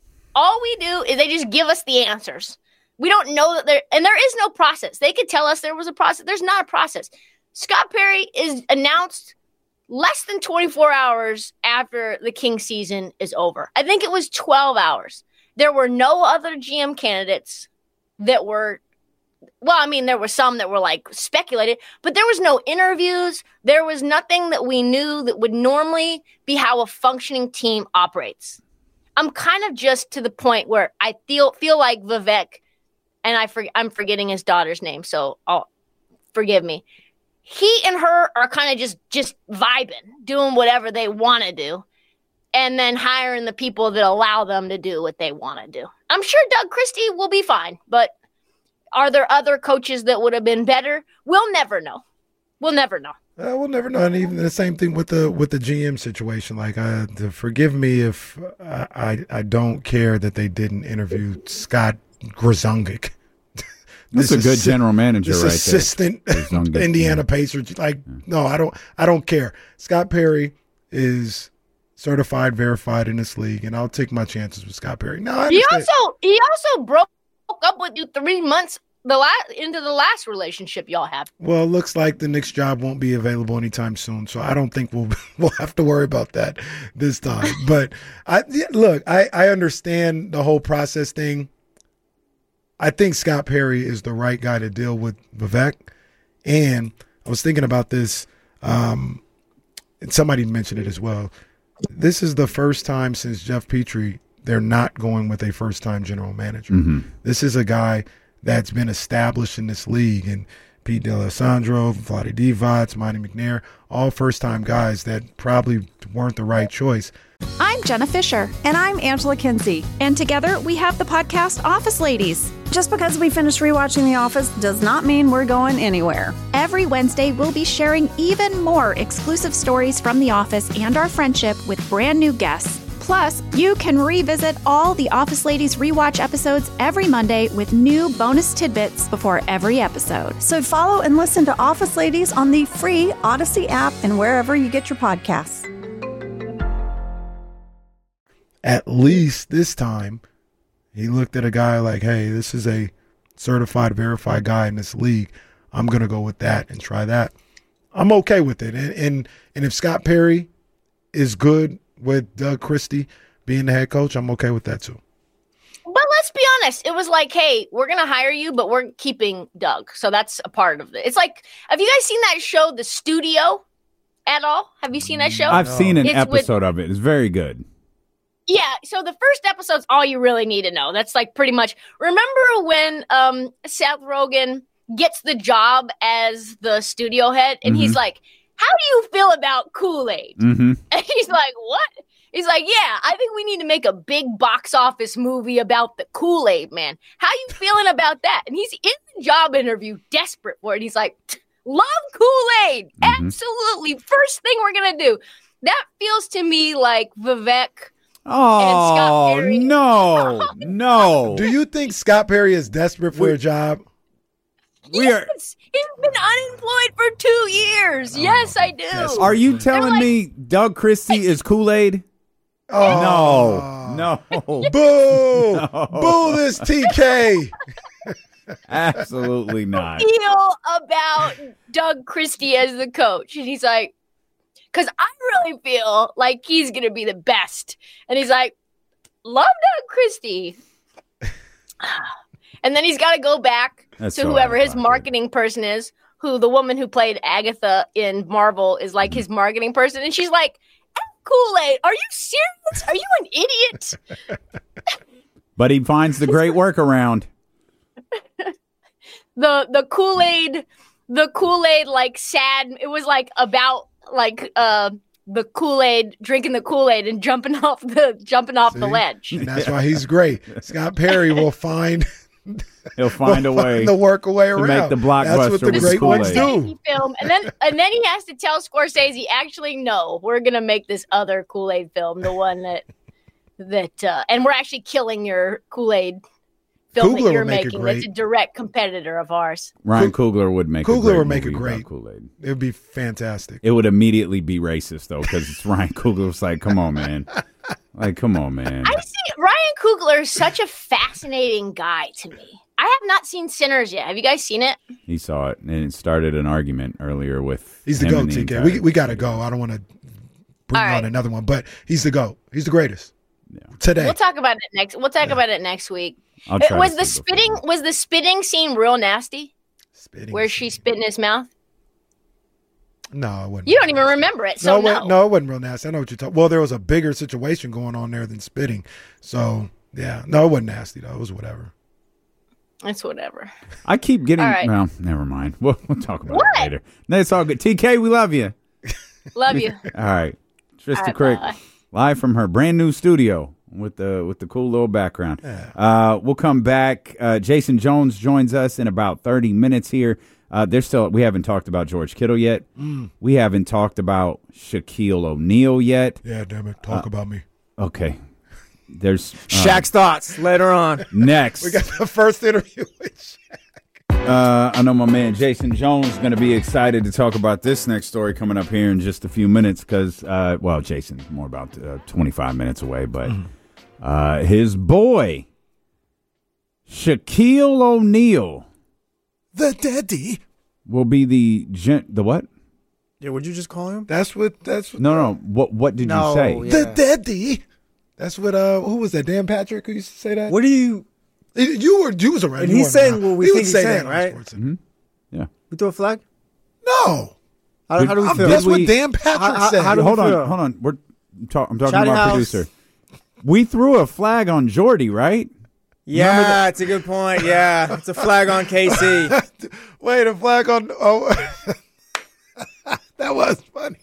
is they just give us the answers. We don't know that there is no process. They could tell us there was a process. There's not a process. Scott Perry is announced less than 24 hours after the Kings season is over. I think it was 12 hours. There were no other GM candidates that were, well, I mean, there were some that were like speculated, but there was no interviews. There was nothing that we knew that would normally be how a functioning team operates. I'm kind of just to the point where I feel like Vivek, and I'm forgetting his daughter's name, so forgive me. He and her are kind of just vibing, doing whatever they want to do, and then hiring the people that allow them to do what they want to do. I'm sure Doug Christie will be fine, but are there other coaches that would have been better? We'll never know. We'll never know. We'll never know. And even the same thing with the GM situation. Like, forgive me if I don't care that they didn't interview Scott Grzelcyk. That's a good general manager, right assistant there. Assistant Indiana Pacers. Like, no, I don't care. Scott Perry is certified, verified in this league, and I'll take my chances with Scott Perry. No, he also broke up with you 3 months into the last relationship y'all have. Well, it looks like the Knicks job won't be available anytime soon, so I don't think we'll have to worry about that this time. But I understand the whole process thing. I think Scott Perry is the right guy to deal with Vivek. And I was thinking about this, and somebody mentioned it as well. This is the first time since Jeff Petrie they're not going with a first-time general manager. Mm-hmm. This is a guy that's been established in this league, and Pete D'Alessandro, Vlade Divac, Monty McNair, all first-time guys that probably weren't the right choice. I'm Jenna Fisher. And I'm Angela Kinsey. And together we have the podcast Office Ladies. Just because we finished rewatching The Office does not mean we're going anywhere. Every Wednesday, we'll be sharing even more exclusive stories from The Office and our friendship with brand new guests. Plus, you can revisit all the Office Ladies rewatch episodes every Monday with new bonus tidbits before every episode. So follow and listen to Office Ladies on the free Odyssey app and wherever you get your podcasts. At least this time, he looked at a guy like, hey, this is a certified, verified guy in this league. I'm going to go with that and try that. I'm okay with it. And if Scott Perry is good with Doug Christie being the head coach, I'm okay with that too. But let's be honest. It was like, hey, we're going to hire you, but we're keeping Doug. So that's a part of it. It's like, have you guys seen that show, The Studio, at all? Have you seen that show? I've seen an episode of it. It's very good. Yeah, so the first episode's all you really need to know. That's like pretty much. Remember when Seth Rogen gets the job as the studio head, and he's like, "How do you feel about Kool-Aid?" And he's like, "What?" He's like, "Yeah, I think we need to make a big box office movie about the Kool-Aid man. How you feeling about that?" And he's in the job interview, desperate for it. He's like, "Love Kool-Aid, absolutely. First thing we're gonna do." That feels to me like Vivek. Oh, no. Do you think Scott Perry is desperate for a job? Yes. He's been unemployed for 2 years. Yes, I do. Are you telling me Doug Christie is Kool-Aid? Oh. No. Boo. No. Boo this TK. Absolutely not. Feel about Doug Christie as the coach. And he's like, because I really feel like he's going to be the best. And he's like, love Doug Christie. And then he's got to go back to whoever his marketing person is, who the woman who played Agatha in Marvel is like his marketing person. And she's like, Kool-Aid, are you serious? Are you an idiot? But he finds the great workaround. The Kool-Aid, like sad, it was like about like the Kool-Aid, drinking the Kool-Aid and jumping off the ledge. And that's why he's great. Scott Perry will find a way to work away around. Make the blockbuster. That's what the great ones do. Film. And then he has to tell Scorsese, actually, no, we're gonna make this other Kool-Aid film, the one that and we're actually killing your Kool-Aid film Coogler that you're would make it making great. that's a direct competitor of ours. Ryan Coogler would make a great would make it movie great. about Kool-Aid. It would be fantastic. It would immediately be racist though, because it's Ryan Coogler. It's like, come on, man. Like, come on, man. I see Ryan Coogler is such a fascinating guy to me. I have not seen Sinners yet. Have you guys seen it? He saw it, and it started an argument earlier with. He's the him GOAT, and the TK. entire- We got to go. I don't want to bring All right. on another one, but he's the GOAT. He's the greatest. Yeah. Today. We'll talk about it next. We'll talk about it next week. I'll try Was to the sleep before spitting that. was the spitting scene real nasty? Spitting Where she scene. spit in his mouth? No, it wasn't. You don't even remember it, so no. No, it wasn't real nasty. I know what you're talking. Well, there was a bigger situation going on there than spitting. So yeah, no, it wasn't nasty though. It was whatever. It's whatever. I keep getting. All right. Well, never mind. We'll talk about What? it later. No, it's all good. TK, we love you. Love you. All right, Trista All right, Crick, bye. live from her brand new studio with the cool little background. We'll come back. Jason Jones joins us in about 30 minutes here. We haven't talked about George Kittle yet. We haven't talked about Shaquille O'Neal yet. Yeah, damn it. Talk about me. Okay, there's Shaq's thoughts later on. next. We got the first interview with Shaq. I know my man Jason Jones is going to be excited to talk about this next story coming up here in just a few minutes because, Jason's more about 25 minutes away, but his boy, Shaquille O'Neal, The daddy. will be the what? Yeah, what'd you just call him? That's what. No. What did you say? yeah. The daddy. That's what. Who was that? Dan Patrick who used to say that. What do you? You was around. And You he's weren't saying around. what we He think would he's say saying, that on right? Sports. Yeah. We throw a flag? No. How do we feel? That's what we- Dan Patrick said. how do we Hold feel? on. I'm talking Chatty to our House. producer. We threw a flag on Jordy, right? Yeah, it's a good point. Yeah, it's a flag on KC. Wait, a flag on. Oh, that was funny.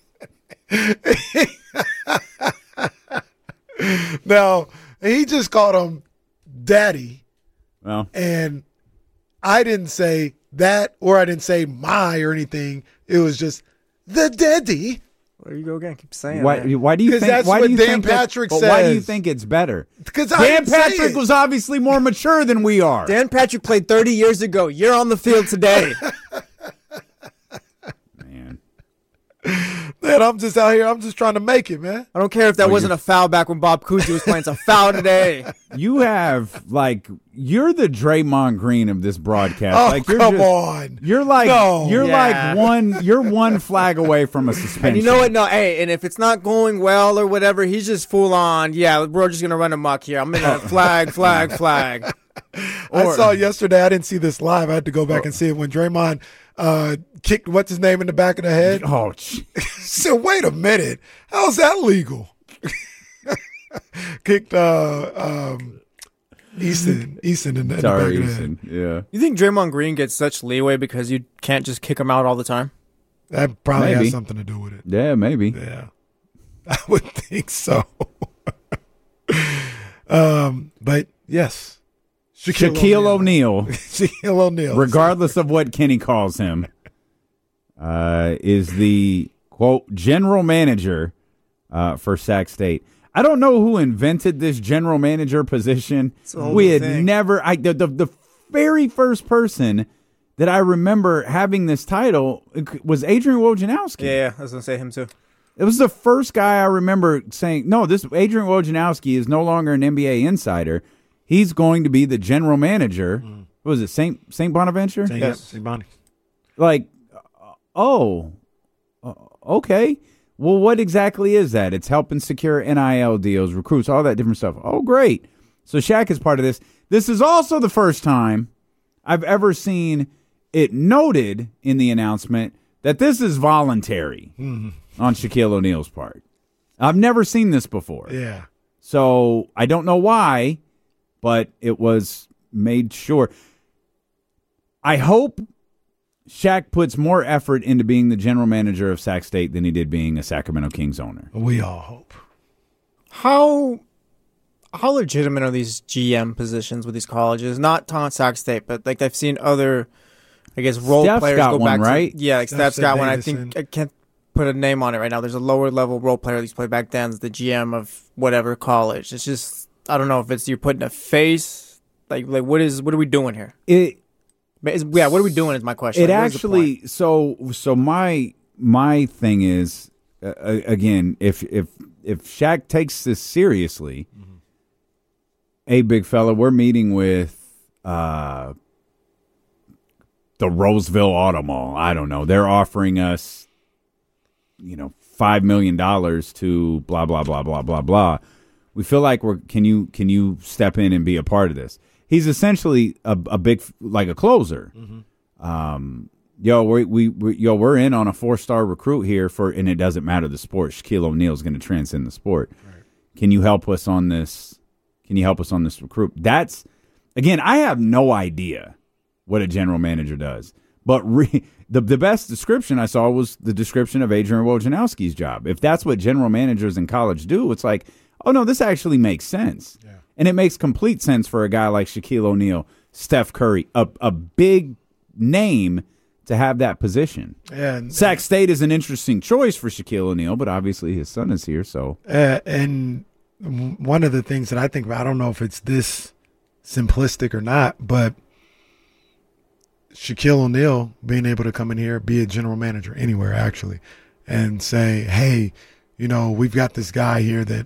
Now he just called him daddy, Well, and I didn't say that, or I didn't say my or anything. It was just the daddy. There you go again. Keep saying why that. do you 'Cause think? that's Why what do you Dan think that- Patrick but Why do you says. think it's better? Because I Dan didn't say Patrick it. was obviously more mature than we are. Dan Patrick played 30 years ago. You're on the field today. Man. Man, I'm just out here. I'm just trying to make it, man. I don't care if that wasn't a foul back when Bob Cousy was playing. It's a foul today. You have you're the Draymond Green of this broadcast. Oh, you're come just- on. You're like No. you're Yeah. you're one flag away from a suspension. And you know what? No, hey, and if it's not going well or whatever, he's just full on. Yeah, we're just gonna run amok here. I'm in a flag. I saw yesterday. I didn't see this live. I had to go back and see it when Draymond kicked what's his name in the back of the head. Oh, So wait a minute, how's that legal? Kicked Easton in the back sorry, of the head. Eason. Yeah. You think Draymond Green gets such leeway because you can't just kick him out all the time? That probably Maybe. has something to do with it. Yeah, maybe. Yeah, I would think so. But yes, Shaquille O'Neal, Shaquille O'Neal. regardless of what Kenny calls him, is the quote general manager for Sac State. I don't know who invented this general manager position. a whole We new had thing. never. The very first person that I remember having this title was Adrian Wojnarowski. Yeah, I was gonna say him too. It was the first guy I remember saying, "No, this Adrian Wojnarowski is no longer an NBA insider. He's going to be the general manager." What was it, Saint Bonaventure? Yes, Bonnie. Like, okay. Well, what exactly is that? It's helping secure NIL deals, recruits, all that different stuff. Oh, great. So Shaq is part of this. This is also the first time I've ever seen it noted in the announcement that this is voluntary on Shaquille O'Neal's part. I've never seen this before. Yeah. So I don't know why, but it was made sure. I hope Shaq puts more effort into being the general manager of Sac State than he did being a Sacramento Kings owner. We all hope. How legitimate are these GM positions with these colleges? Not Sac State, but like I've seen other, I guess, role Steph's players got go one, back right? to. Yeah, like Steph Steph's got one. I Davidson. think I can't put a name on it right now. There's a lower level role player that used to play back then as the GM of whatever college. It's just I don't know if it's you're putting a face Like what are we doing here? What are we doing is my question. It actually so my thing is again, if Shaq takes this seriously, hey big fella, we're meeting with the Roseville Auto Mall. I don't know. They're offering us, $5 million to blah blah blah blah blah blah. We feel like can you step in and be a part of this? He's essentially a big, like a closer. We're in on a 4-star recruit here and it doesn't matter the sport. Shaquille O'Neal is going to transcend the sport. Right. Can you help us on this? Can you help us on this recruit? That's, again, I have no idea what a general manager does. But the best description I saw was the description of Adrian Wojnarowski's job. If that's what general managers in college do, it's like, oh, no, this actually makes sense. Yeah. And it makes complete sense for a guy like Shaquille O'Neal, Steph Curry, a big name to have that position. And Sac State is an interesting choice for Shaquille O'Neal, but obviously his son is here. So, and one of the things that I think about, I don't know if it's this simplistic or not, but Shaquille O'Neal being able to come in here, be a general manager anywhere actually, and say, hey, we've got this guy here that,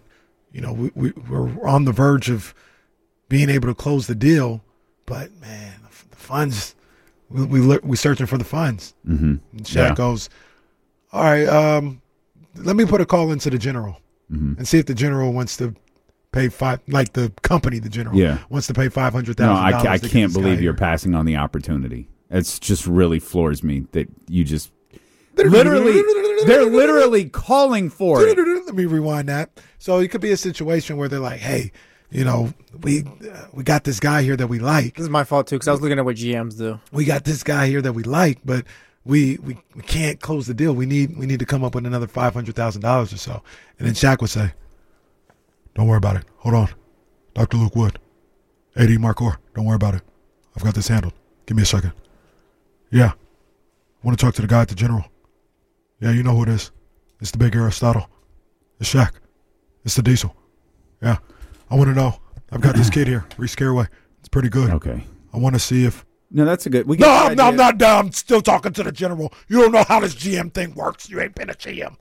we're on the verge of being able to close the deal, but man, the funds, we're searching for the funds. Mm-hmm. And Shaq goes, all right, let me put a call into the general and see if the general wants to pay the company, the general wants to pay $500,000. No, I can't believe you're passing on the opportunity. It's just really floors me that you just they're literally calling for it. Let me rewind that. So it could be a situation where they're like, hey, we got this guy here that we like. This is my fault too, because I was looking at what GMs do. We got this guy here that we like, but we can't close the deal. We need to come up with another $500,000 or so. And then Shaq would say, don't worry about it. Hold on. Dr. Luke Wood, AD Marcor, don't worry about it. I've got this handled. Give me a second. Yeah. I want to talk to the guy at the general. Yeah, you know who it is. It's the big Aristotle. It's Shaq. It's the Diesel. Yeah. I want to know. I've got this kid here, Reese Caraway. It's pretty good. Okay. I want to see if. No, that's a good. I'm not done. I'm still talking to the general. You don't know how this GM thing works. You ain't been a GM.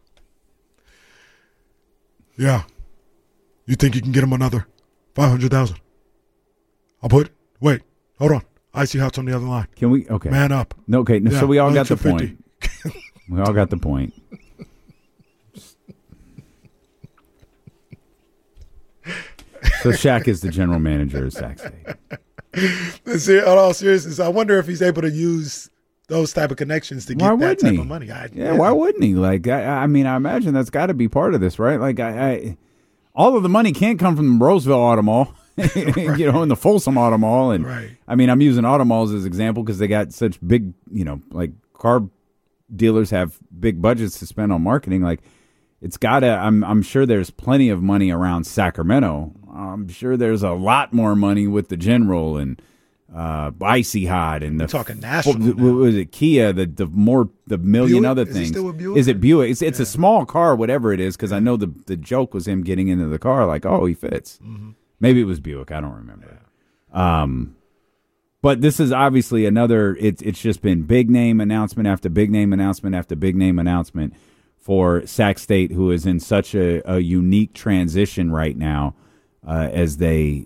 Yeah. You think you can get him another $500,000? Wait, hold on. Icy Hot's on the other line. Can we? Okay. Man up. No, okay. No, yeah, so we all got the point. We all got the point. So Shaq is the general manager of Sac State. See, in all seriousness, I wonder if he's able to use those type of connections to get that type of money. Why wouldn't he? Like, I mean, I imagine that's got to be part of this, right? Like, all of the money can't come from the Roseville Auto Mall, and the Folsom Auto Mall. And right. I mean, I'm using auto malls as an example because they got such big, like car dealers have big budgets to spend on marketing. Like, it's gotta. I'm sure there's plenty of money around Sacramento. I'm sure there's a lot more money with the General and Icy Hot and We're talking national. What was it? Kia, the million Buick? other Is things. it still with Buick? Is it Buick? It's a small car, whatever it is. Because I know the joke was him getting into the car, like, oh, he fits. Mm-hmm. Maybe it was Buick. I don't remember. Yeah. But this is obviously another. It's just been big name announcement after big name announcement after big name announcement for Sac State, who is in such a unique transition right now, as they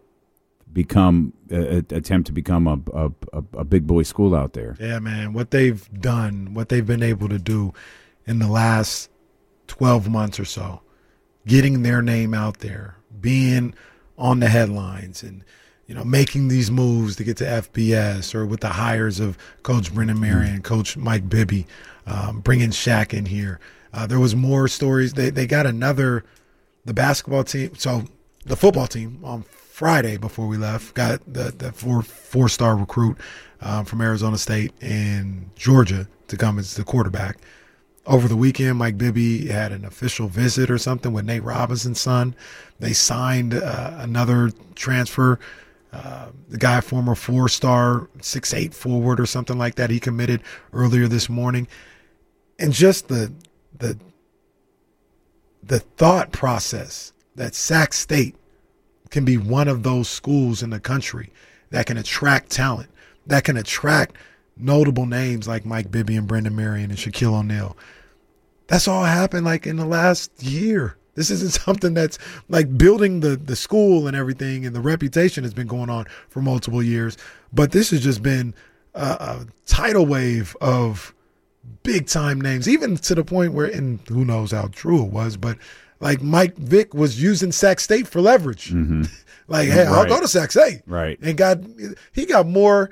become attempt to become a big boy school out there. Yeah, man. What they've done, what they've been able to do in the last 12 months or so, getting their name out there, being on the headlines, and making these moves to get to FBS, or with the hires of Coach Brennan Marion, Coach Mike Bibby, bringing Shaq in here. There was more stories. They got the basketball team. So the football team on Friday before we left got the four-star recruit from Arizona State and Georgia to come as the quarterback. Over the weekend, Mike Bibby had an official visit or something with Nate Robinson's son. They signed another transfer. The guy, former 4-star, 6'8" forward or something like that. He committed earlier this morning. And just the thought process that Sac State can be one of those schools in the country that can attract talent, that can attract notable names like Mike Bibby and Brendan Marion and Shaquille O'Neal. That's all happened like in the last year. This isn't something that's like building the school and everything, and the reputation has been going on for multiple years. But this has just been a tidal wave of big time names, even to the point where, and who knows how true it was, but like Mike Vick was using Sac State for leverage. Mm-hmm. Like, hey, I'll go to Sac State. Right. And he got more,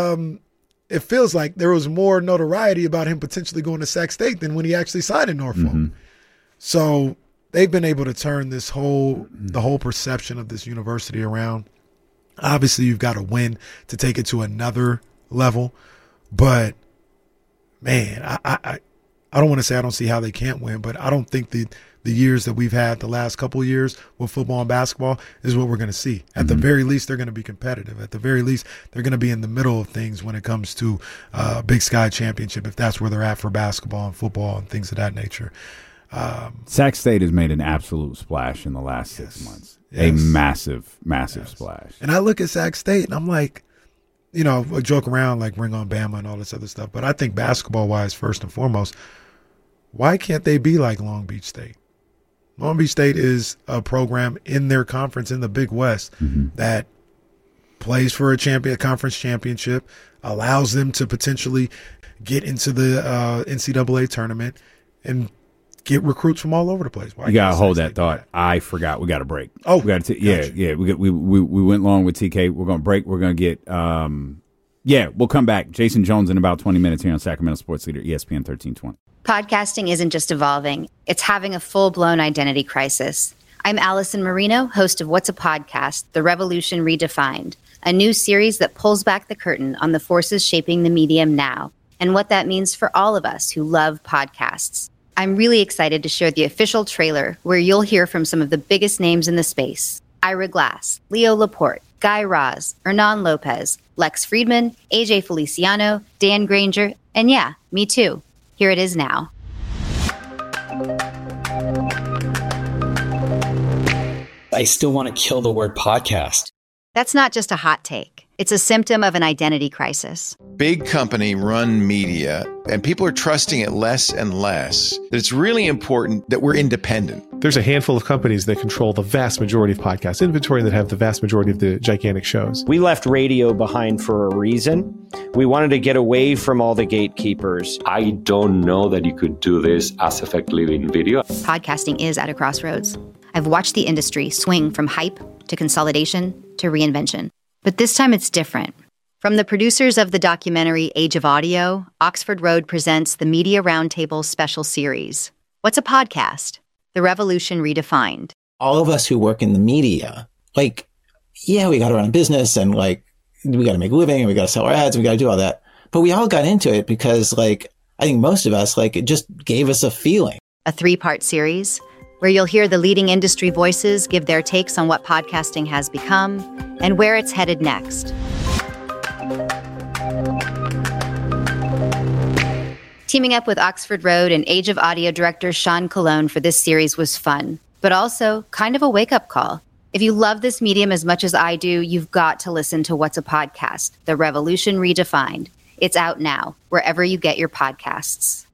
it feels like there was more notoriety about him potentially going to Sac State than when he actually signed in Norfolk. Mm-hmm. So they've been able to turn the whole perception of this university around. Obviously, you've got to win to take it to another level. But, man, I don't want to say I don't see how they can't win, but I don't think the years that we've had the last couple of years with football and basketball is what we're going to see. At the very least, they're going to be competitive. At the very least, they're going to be in the middle of things when it comes to Big Sky Championship, if that's where they're at for basketball and football and things of that nature. Sac State has made an absolute splash in the last 6 months. Yes. A massive, massive splash. And I look at Sac State and I'm like, you know, I joke around like Ring on Bama and all this other stuff, but I think basketball-wise, first and foremost, why can't they be like Long Beach State? Long Beach State is a program in their conference in the Big West that plays for a conference championship, allows them to potentially get into the NCAA tournament and get recruits from all over the place. Why you gotta hold that thought. I forgot. We got a break. Oh, we got to. Yeah. We went long with TK. We're gonna break. We're gonna get. We'll come back. Jason Jones in about 20 minutes here on Sacramento Sports Leader, ESPN 1320. Podcasting isn't just evolving, it's having a full-blown identity crisis. I'm Allison Marino, host of What's a Podcast? The Revolution Redefined, a new series that pulls back the curtain on the forces shaping the medium now and what that means for all of us who love podcasts. I'm really excited to share the official trailer where you'll hear from some of the biggest names in the space. Ira Glass, Leo Laporte, Guy Raz, Hernan Lopez, Lex Friedman, AJ Feliciano, Dan Granger, and yeah, me too. Here it is now. I still want to kill the word podcast. That's not just a hot take. It's a symptom of an identity crisis. Big company run media, and people are trusting it less and less. That it's really important that we're independent. There's a handful of companies that control the vast majority of podcast inventory and that have the vast majority of the gigantic shows. We left radio behind for a reason. We wanted to get away from all the gatekeepers. I don't know that you could do this as effectively in video. Podcasting is at a crossroads. I've watched the industry swing from hype to consolidation to reinvention. But this time it's different. From the producers of the documentary Age of Audio, Oxford Road presents the Media Roundtable special series. What's a podcast? The Revolution Redefined. All of us who work in the media, we got to run a business and we got to make a living and we got to sell our ads and we got to do all that. But we all got into it because I think most of us, it just gave us a feeling. A 3-part series where you'll hear the leading industry voices give their takes on what podcasting has become and where it's headed next. Teaming up with Oxford Road and Age of Audio director Sean Colon for this series was fun, but also kind of a wake-up call. If you love this medium as much as I do, you've got to listen to What's a Podcast? The Revolution Redefined. It's out now, wherever you get your podcasts.